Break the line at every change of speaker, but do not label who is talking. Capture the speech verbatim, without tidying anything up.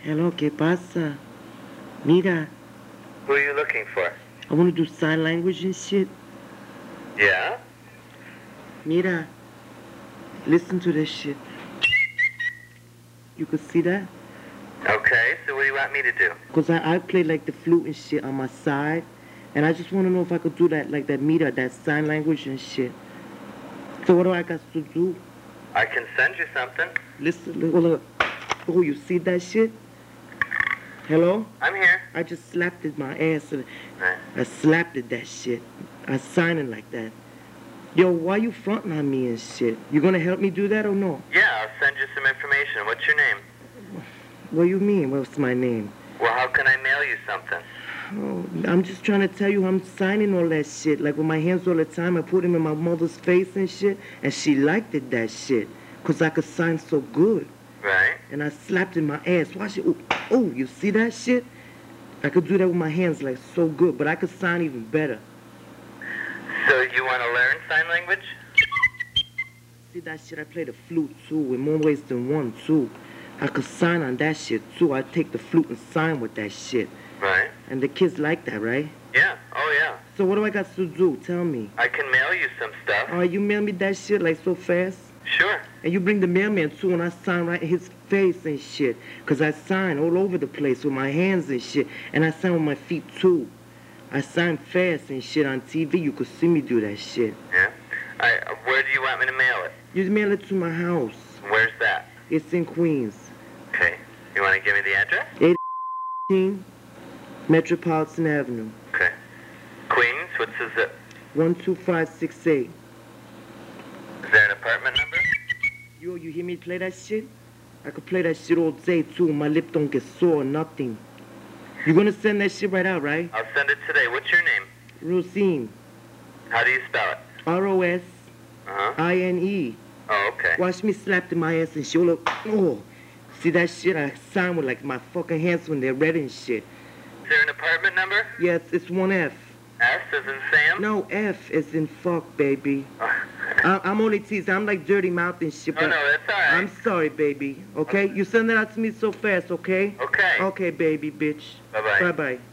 Hello, ¿qué pasa? Mira,
Who are you looking for?
I want to do sign language and shit.
Yeah?
Mira, listen to this shit. You could see that?
Okay, so what do you want me to do?
Because I, I play like the flute and shit on my side. And I just want to know if I could do that, like that Mira, that sign language and shit. So what do I got to do?
I can send you something.
Listen, look, look. Oh, you see that shit? Hello?
I'm here.
I just slapped it my ass. And
Right.
I slapped it, that shit. I signed it like that. Yo, why you fronting on me and shit? You gonna help me do that or no?
Yeah, I'll send you some information. What's your name?
What do you mean? What's my name?
Well, how can I mail you something?
Oh, I'm just trying to tell you I'm signing all that shit. Like with my hands all the time, I put them in my mother's face and shit. And she liked it, that shit. Because I could sign so good.
Right.
And I slapped in my ass. Watch it. Oh, oh, you see that shit? I could do that with my hands like so good. But I could sign even better.
So you want to learn sign language?
See that shit? I play the flute too, in more ways than one too. I could sign on that shit too. I take the flute and sign with that shit.
Right.
And the kids like that, right?
Yeah. Oh, yeah.
So what do I got to do? Tell me.
I can mail you some stuff.
Oh, you mail me that shit like so fast?
Sure.
And you bring the mailman too, and I sign right in his face and shit. Because I sign all over the place with my hands and shit. And I sign with my feet too. I sign fast and shit on T V. You could see me do that shit.
Yeah. I, uh, where do you want me to mail it?
You mail it to my house.
Where's that?
It's in Queens.
Okay. You want to give me the address?
eighteen Metropolitan Avenue.
Okay. Queens, what's the zip?
one two five six eight.
Is there an apartment number?
Yo, you hear me play that shit? I could play that shit all day too. My lip don't get sore or nothing. You gonna send that shit right out, right?
I'll send it today. What's your name?
Rosine.
How do you spell it?
R O S
Uh-huh.
I N E.
Oh, okay.
Watch me slap in my ass and shit. Look, oh. See that shit? I sign with like my fucking hands when they're red and shit.
Is there an apartment number?
Yes, it's one F.
S as in Sam?
No, F is in fuck, baby. I, I'm only teasing. I'm like dirty mouth and shit.
Oh,
But
no, that's all right.
I'm sorry, baby. Okay? You send it out to me so fast, okay?
Okay.
Okay, baby, bitch.
Bye-bye.
Bye-bye.